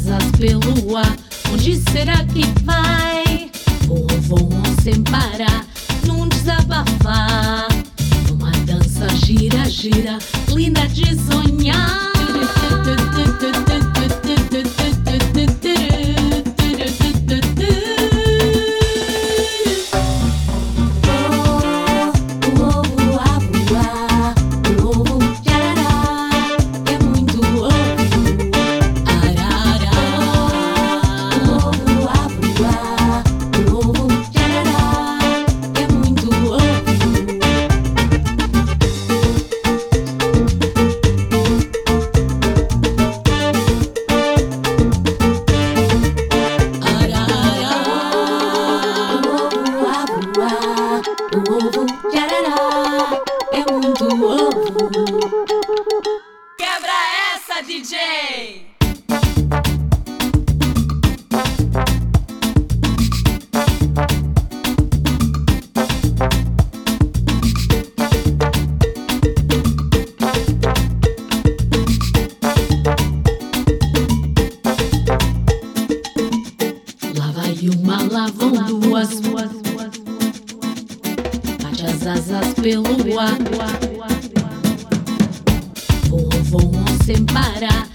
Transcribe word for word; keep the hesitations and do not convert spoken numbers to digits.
asas pelo ar. Onde será que vai? Voam, voam sem parar, num desabafar, numa dança gira, gira, linda de sonhar. O ovo, tcharará, é muito ovo. Quebra essa, D J! Lá vai uma, lá vão duas, bate as asas pelo ar. Voam, voam sem parar,